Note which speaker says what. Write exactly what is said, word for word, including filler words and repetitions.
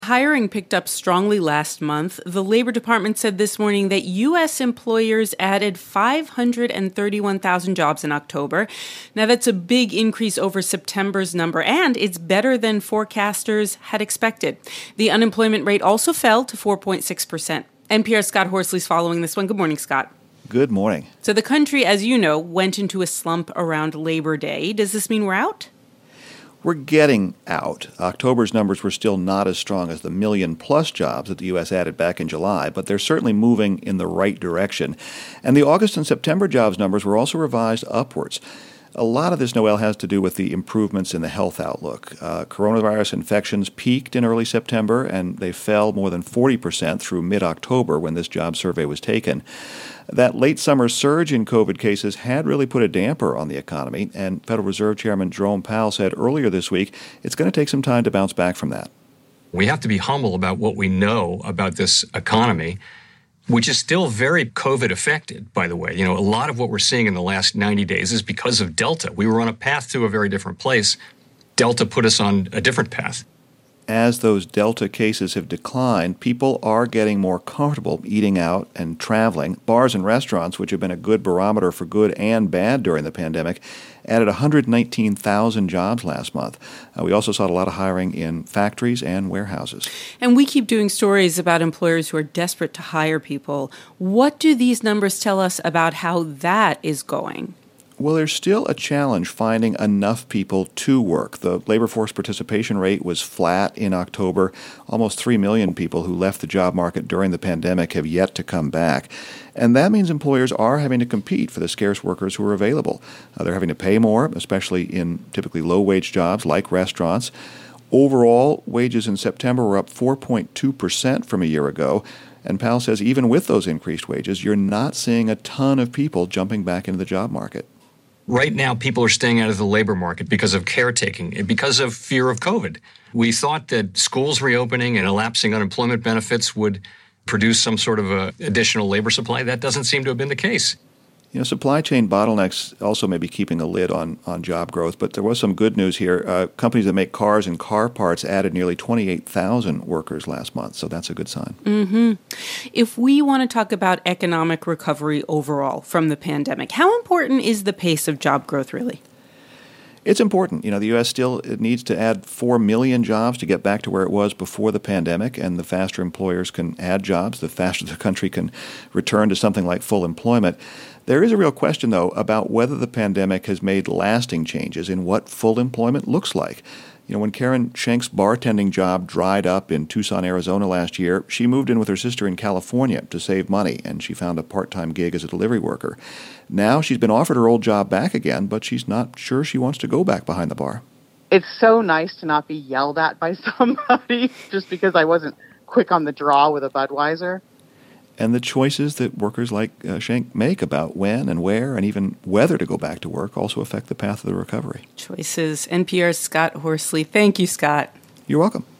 Speaker 1: Hiring picked up strongly last month. The Labor Department said this morning that U S employers added five hundred thirty-one thousand jobs in October. Now, that's a big increase over September's number, and it's better than forecasters had expected. The unemployment rate also fell to four point six percent. N P R's Scott Horsley's following this one. Good morning, Scott.
Speaker 2: Good morning.
Speaker 1: So the country, as you know, went into a slump around Labor Day. Does this mean we're out?
Speaker 2: We're getting out. October's numbers were still not as strong as the million-plus jobs that the U S added back in July, but they're certainly moving in the right direction. And the August and September jobs numbers were also revised upwards. A lot of this, Noel, has to do with the improvements in the health outlook. Uh, coronavirus infections peaked in early September, and they fell more than forty percent through mid-October when this job survey was taken. That late summer surge in COVID cases had really put a damper on the economy, and Federal Reserve Chairman Jerome Powell said earlier this week it's going to take some time to bounce back from that.
Speaker 3: We have to be humble about what we know about this economy, which is still very COVID affected, by the way. You know, a lot of what we're seeing in the last ninety days is because of Delta. We were on a path to a very different place. Delta put us on a different path.
Speaker 2: As those Delta cases have declined, people are getting more comfortable eating out and traveling. Bars and restaurants, which have been a good barometer for good and bad during the pandemic, added one hundred nineteen thousand jobs last month. Uh, we also saw a lot of hiring in factories and warehouses.
Speaker 1: And we keep doing stories about employers who are desperate to hire people. What do these numbers tell us about how that is going?
Speaker 2: Well, there's still a challenge finding enough people to work. The labor force participation rate was flat in October. Almost three million people who left the job market during the pandemic have yet to come back. And that means employers are having to compete for the scarce workers who are available. Uh, they're having to pay more, especially in typically low-wage jobs like restaurants. Overall, wages in September were up four point two percent from a year ago. And Powell says even with those increased wages, you're not seeing a ton of people jumping back into the job market.
Speaker 3: Right now, people are staying out of the labor market because of caretaking and because of fear of COVID. We thought that schools reopening and elapsing unemployment benefits would produce some sort of a additional labor supply. That doesn't seem to have been the case.
Speaker 2: You know, supply chain bottlenecks also may be keeping a lid on, on job growth, but there was some good news here. Uh, companies that make cars and car parts added nearly twenty-eight thousand workers last month, so that's a good sign.
Speaker 1: Mm-hmm. If we want to talk about economic recovery overall from the pandemic, how important is the pace of job growth really?
Speaker 2: It's important. You know, the U S still needs to add four million jobs to get back to where it was before the pandemic, and the faster employers can add jobs, the faster the country can return to something like full employment. There is a real question, though, about whether the pandemic has made lasting changes in what full employment looks like. You know, when Karen Schenk's bartending job dried up in Tucson, Arizona last year, she moved in with her sister in California to save money, and she found a part-time gig as a delivery worker. Now she's been offered her old job back again, but she's not sure she wants to go back behind the bar.
Speaker 4: It's so nice to not be yelled at by somebody just because I wasn't quick on the draw with a Budweiser.
Speaker 2: And the choices that workers like uh, Schenk make about when and where and even whether to go back to work also affect the path of the recovery.
Speaker 1: Choices. N P R's Scott Horsley. Thank you, Scott.
Speaker 2: You're welcome.